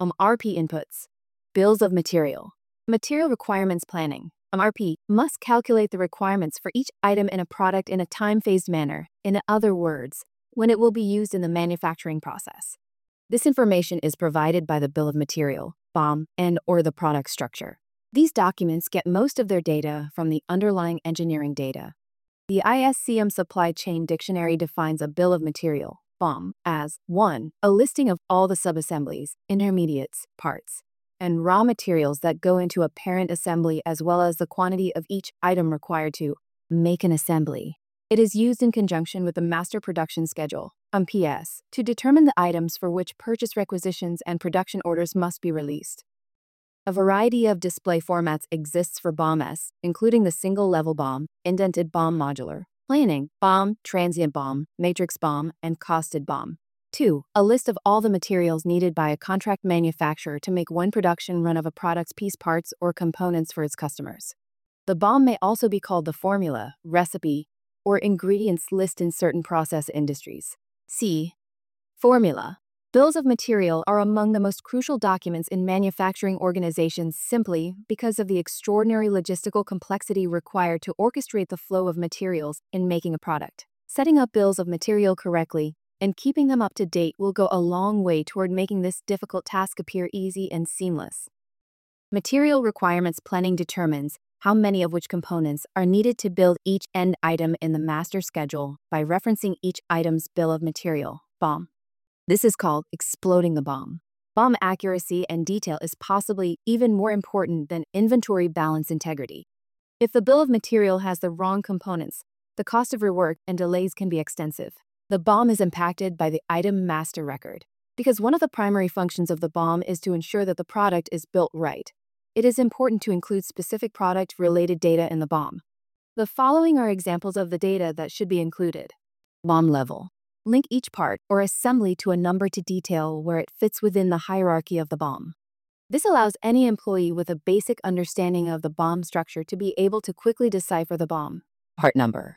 MRP inputs. Bills of material. Material requirements planning. MRP must calculate the requirements for each item in a product in a time-phased manner, in other words, when it will be used in the manufacturing process. This information is provided by the bill of material, BOM, and/or the product structure. These documents get most of their data from the underlying engineering data. The ISCM Supply Chain Dictionary defines a bill of material, BOM, as 1. A listing of all the subassemblies, intermediates, parts, and raw materials that go into a parent assembly as well as the quantity of each item required to make an assembly. It is used in conjunction with the Master Production Schedule, MPS, to determine the items for which purchase requisitions and production orders must be released. A variety of display formats exists for BOM-S, including the single-level BOM, indented BOM modular, planning, BOM, transient BOM, matrix BOM, and costed BOM. 2. A list of all the materials needed by a contract manufacturer to make one production run of a product's piece parts or components for its customers. The BOM may also be called the formula, recipe, or ingredients list in certain process industries. C. Formula. Bills of material are among the most crucial documents in manufacturing organizations simply because of the extraordinary logistical complexity required to orchestrate the flow of materials in making a product. Setting up bills of material correctly and keeping them up to date will go a long way toward making this difficult task appear easy and seamless. Material requirements planning determines how many of which components are needed to build each end item in the master schedule by referencing each item's bill of material, BOM. This is called exploding the BOM. BOM accuracy and detail is possibly even more important than inventory balance integrity. If the bill of material has the wrong components, the cost of rework and delays can be extensive. The BOM is impacted by the item master record. Because one of the primary functions of the BOM is to ensure that the product is built right, it is important to include specific product-related data in the BOM. The following are examples of the data that should be included. BOM level. Link each part or assembly to a number to detail where it fits within the hierarchy of the BOM. This allows any employee with a basic understanding of the BOM structure to be able to quickly decipher the BOM. Part number.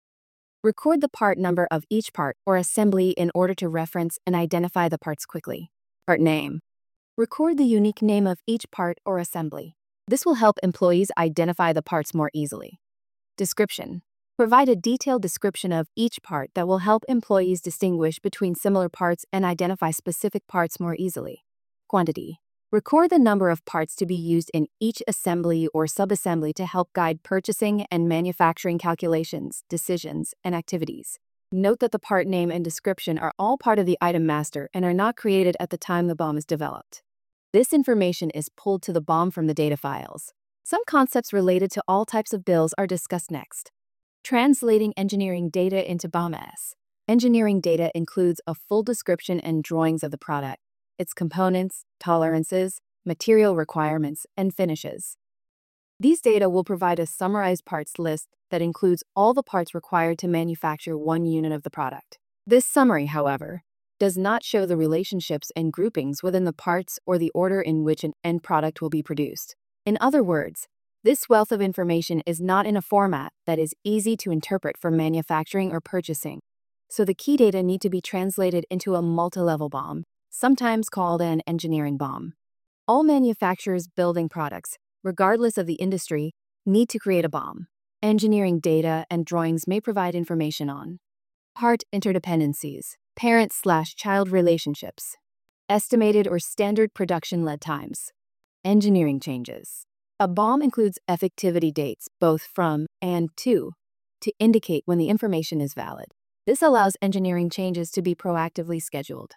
Record the part number of each part or assembly in order to reference and identify the parts quickly. Part name. Record the unique name of each part or assembly. This will help employees identify the parts more easily. Description. Provide a detailed description of each part that will help employees distinguish between similar parts and identify specific parts more easily. Quantity. Record the number of parts to be used in each assembly or subassembly to help guide purchasing and manufacturing calculations, decisions, and activities. Note that the part name and description are all part of the item master and are not created at the time the BOM is developed. This information is pulled to the BOM from the data files. Some concepts related to all types of bills are discussed next. Translating engineering data into BOM-S. Engineering data includes a full description and drawings of the product, its components, tolerances, material requirements, and finishes. These data will provide a summarized parts list that includes all the parts required to manufacture one unit of the product. This summary, however, does not show the relationships and groupings within the parts or the order in which an end product will be produced. In other words, this wealth of information is not in a format that is easy to interpret for manufacturing or purchasing, so the key data need to be translated into a multi-level BOM, sometimes called an engineering BOM. All manufacturers building products, regardless of the industry, need to create a BOM. Engineering data and drawings may provide information on part interdependencies, parent/child relationships, estimated or standard production lead times, engineering changes. A BOM includes effectivity dates, both from and to indicate when the information is valid. This allows engineering changes to be proactively scheduled.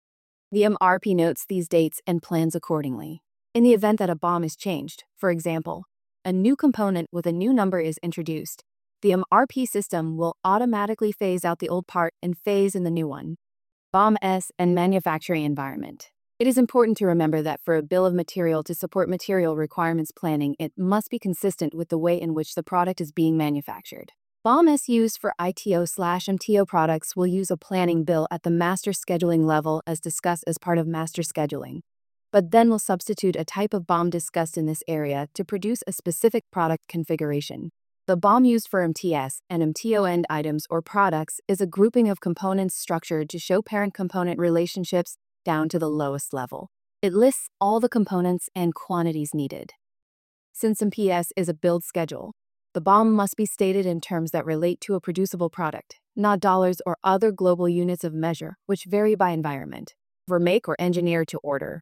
The MRP notes these dates and plans accordingly. In the event that a BOM is changed, for example, a new component with a new number is introduced, the MRP system will automatically phase out the old part and phase in the new one. BOM-S and manufacturing environment. It is important to remember that for a bill of material to support material requirements planning, it must be consistent with the way in which the product is being manufactured. BOM-S used for ITO/MTO products will use a planning bill at the master scheduling level as discussed as part of master scheduling, but then will substitute a type of BOM discussed in this area to produce a specific product configuration. The BOM used for MTS and MTO end items or products is a grouping of components structured to show parent-component relationships down to the lowest level. It lists all the components and quantities needed. Since MPS is a build schedule, the BOM must be stated in terms that relate to a producible product, not dollars or other global units of measure, which vary by environment. For make or engineer to order,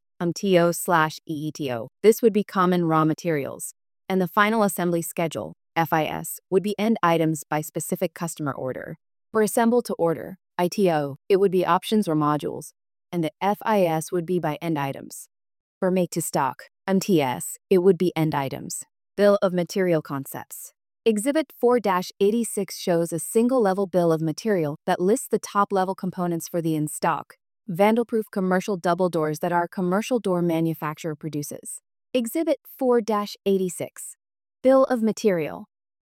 MTO/EETO, this would be common raw materials, and the final assembly schedule, FIS, would be end items by specific customer order. For assemble to order, ITO, it would be options or modules, and the FIS would be by end items. For make to stock, MTS, it would be end items. Bill of material concepts. Exhibit 4-86 shows a single-level bill of material that lists the top-level components for the in-stock, vandal-proof commercial double doors that our commercial door manufacturer produces. Exhibit 4-86. Bill of material.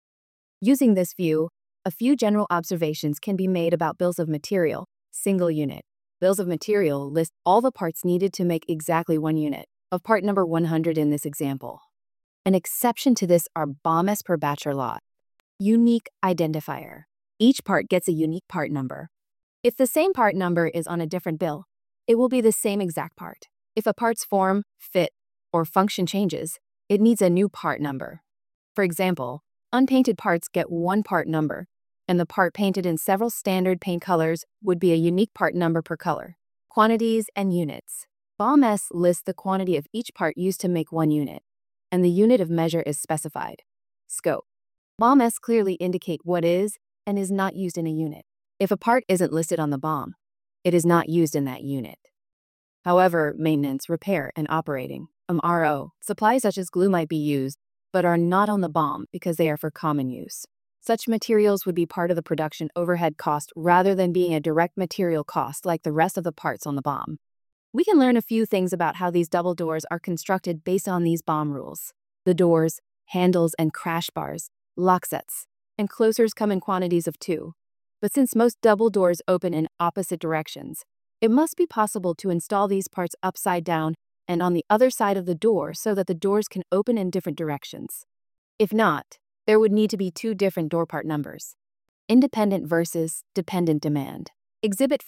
Using this view, a few general observations can be made about bills of material, single unit. Bills of material list all the parts needed to make exactly one unit, of part number 100 in this example. An exception to this are BOM-S per batch or lot. Unique identifier. Each part gets a unique part number. If the same part number is on a different bill, it will be the same exact part. If a part's form, fit, or function changes, it needs a new part number. For example, unpainted parts get one part number, and the part painted in several standard paint colors would be a unique part number per color. Quantities and units. BOM-S lists the quantity of each part used to make one unit, and the unit of measure is specified. Scope. BOM-S clearly indicate what is and is not used in a unit. If a part isn't listed on the BOM, it is not used in that unit. However, maintenance, repair, and operating, MRO, supplies such as glue might be used, but are not on the BOM because they are for common use. Such materials would be part of the production overhead cost rather than being a direct material cost like the rest of the parts on the BOM. We can learn a few things about how these double doors are constructed based on these BOM rules. The doors, handles, and crash bars, lock sets, and closers come in quantities of 2. But since most double doors open in opposite directions, it must be possible to install these parts upside down and on the other side of the door so that the doors can open in different directions. If not, there would need to be 2 different door part numbers. Independent versus dependent demand. Exhibit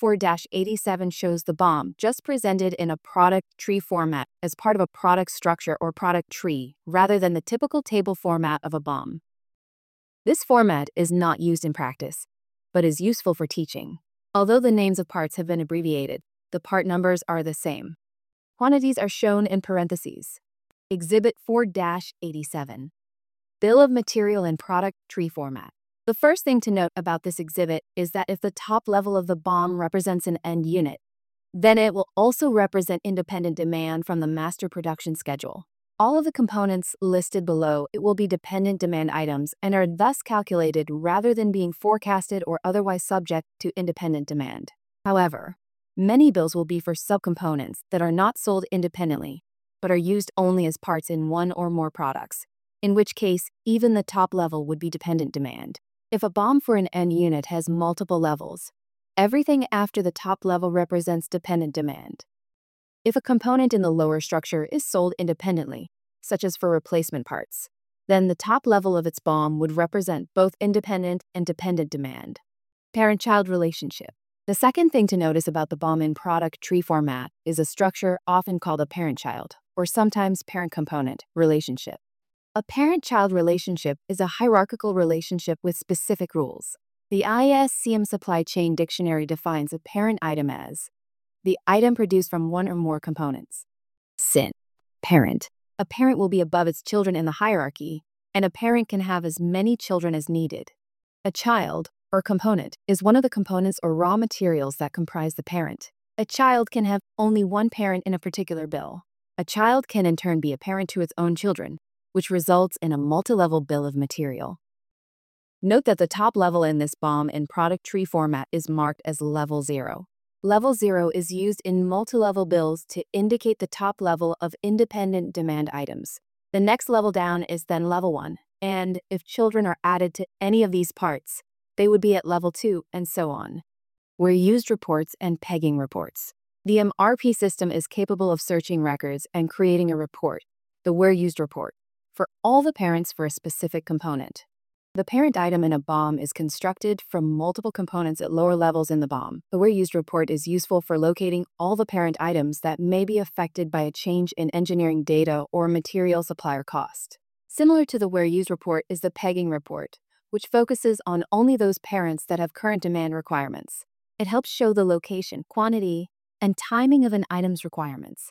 4-87 shows the BOM just presented in a product tree format as part of a product structure or product tree rather than the typical table format of a BOM. This format is not used in practice, but is useful for teaching. Although the names of parts have been abbreviated, the part numbers are the same. Quantities are shown in parentheses. Exhibit 4-87. Bill of material in product tree format. The first thing to note about this exhibit is that if the top level of the BOM represents an end unit, then it will also represent independent demand from the master production schedule. All of the components listed below will be dependent demand items and are thus calculated rather than being forecasted or otherwise subject to independent demand. However, many bills will be for subcomponents that are not sold independently, but are used only as parts in one or more products, in which case even the top level would be dependent demand. If a BOM for an end unit has multiple levels, everything after the top level represents dependent demand. If a component in the lower structure is sold independently, such as for replacement parts, then the top level of its BOM would represent both independent and dependent demand. Parent-child relationship. The second thing to notice about the BOM in product tree format is a structure often called a parent-child, or sometimes parent-component, relationship. A parent-child relationship is a hierarchical relationship with specific rules. The ISCM Supply Chain Dictionary defines a parent item as the item produced from one or more components. SIN. Parent. A parent will be above its children in the hierarchy, and a parent can have as many children as needed. A child, or component, is one of the components or raw materials that comprise the parent. A child can have only one parent in a particular bill. A child can in turn be a parent to its own children, which results in a multi-level bill of material. Note that the top level in this BOM in product tree format is marked as level 0. Level 0 is used in multi-level bills to indicate the top level of independent demand items. The next level down is then level 1, and if children are added to any of these parts, they would be at level 2, and so on. Where used reports and pegging reports. The MRP system is capable of searching records and creating a report, the where used report, for all the parents for a specific component. The parent item in a BOM is constructed from multiple components at lower levels in the BOM. The Where Used report is useful for locating all the parent items that may be affected by a change in engineering data or material supplier cost. Similar to the Where Used report is the pegging report, which focuses on only those parents that have current demand requirements. It helps show the location, quantity, and timing of an item's requirements.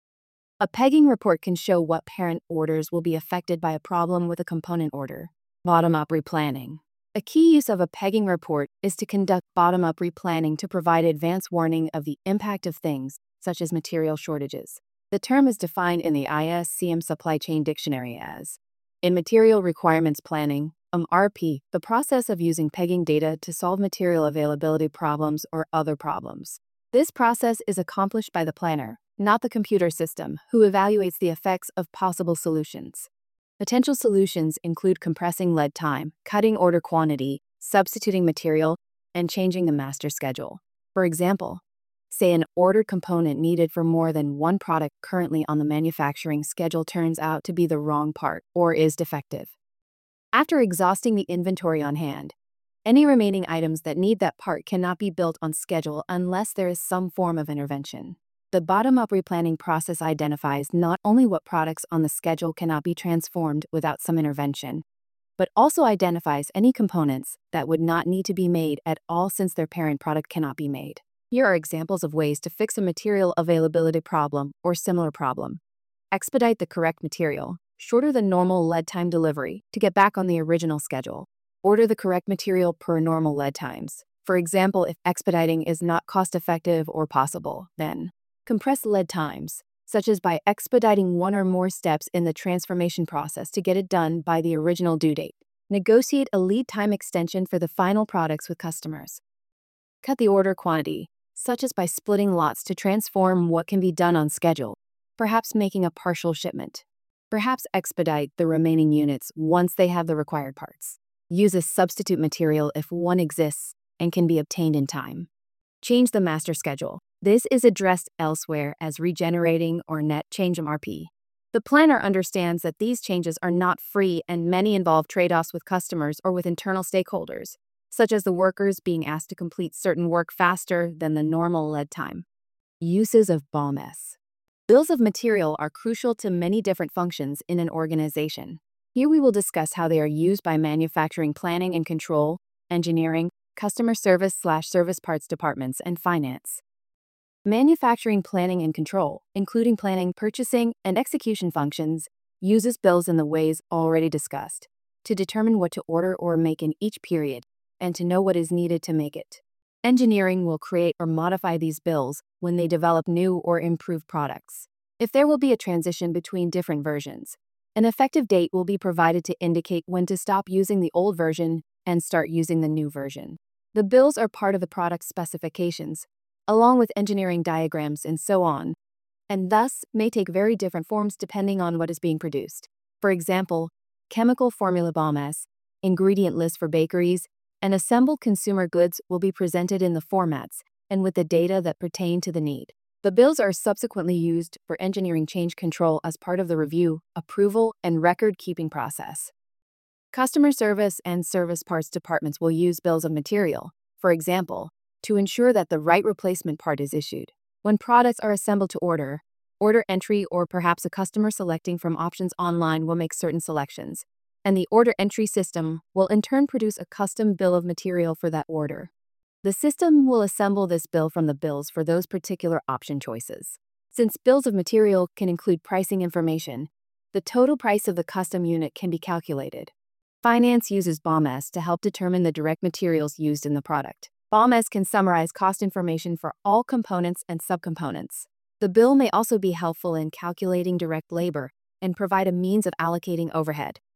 A pegging report can show what parent orders will be affected by a problem with a component order. Bottom-up replanning. A key use of a pegging report is to conduct bottom-up replanning to provide advance warning of the impact of things, such as material shortages. The term is defined in the ISCM Supply Chain Dictionary as in material requirements planning, RP, the process of using pegging data to solve material availability problems or other problems. This process is accomplished by the planner, not the computer system, who evaluates the effects of possible solutions. Potential solutions include compressing lead time, cutting order quantity, substituting material, and changing the master schedule. For example, say an ordered component needed for more than one product currently on the manufacturing schedule turns out to be the wrong part or is defective. After exhausting the inventory on hand, any remaining items that need that part cannot be built on schedule unless there is some form of intervention. The bottom-up replanning process identifies not only what products on the schedule cannot be transformed without some intervention, but also identifies any components that would not need to be made at all since their parent product cannot be made. Here are examples of ways to fix a material availability problem or similar problem. Expedite the correct material, shorter than normal lead time delivery to get back on the original schedule. Order the correct material per normal lead times. For example, if expediting is not cost-effective or possible, then compress lead times, such as by expediting one or more steps in the transformation process to get it done by the original due date. Negotiate a lead time extension for the final products with customers. Cut the order quantity, such as by splitting lots to transform what can be done on schedule, perhaps making a partial shipment. Perhaps expedite the remaining units once they have the required parts. Use a substitute material if one exists and can be obtained in time. Change the master schedule. This is addressed elsewhere as regenerating or net change MRP. The planner understands that these changes are not free and many involve trade-offs with customers or with internal stakeholders, such as the workers being asked to complete certain work faster than the normal lead time. Uses of BOM-S. Bills of material are crucial to many different functions in an organization. Here we will discuss how they are used by manufacturing planning and control, engineering, customer service/service parts departments, and finance. Manufacturing planning and control, including planning, purchasing, and execution functions, uses bills in the ways already discussed to determine what to order or make in each period and to know what is needed to make it. Engineering will create or modify these bills when they develop new or improved products. If there will be a transition between different versions, an effective date will be provided to indicate when to stop using the old version and start using the new version. The bills are part of the product specifications, along with engineering diagrams and so on, and thus may take very different forms depending on what is being produced. For example, chemical formula BOM-S, ingredient list for bakeries, and assembled consumer goods will be presented in the formats and with the data that pertain to the need. The bills are subsequently used for engineering change control as part of the review, approval, and record-keeping process. Customer service and service parts departments will use bills of material, for example, to ensure that the right replacement part is issued. When products are assembled to order entry, or perhaps a customer selecting from options online will make certain selections, and the order entry system will in turn produce a custom bill of material for that order. The system will assemble this bill from the bills for those particular option choices. Since bills of material can include pricing information, the total price of the custom unit can be calculated. Finance uses BOM-S to help determine the direct materials used in the product. BOM-S can summarize cost information for all components and subcomponents. The bill may also be helpful in calculating direct labor and provide a means of allocating overhead.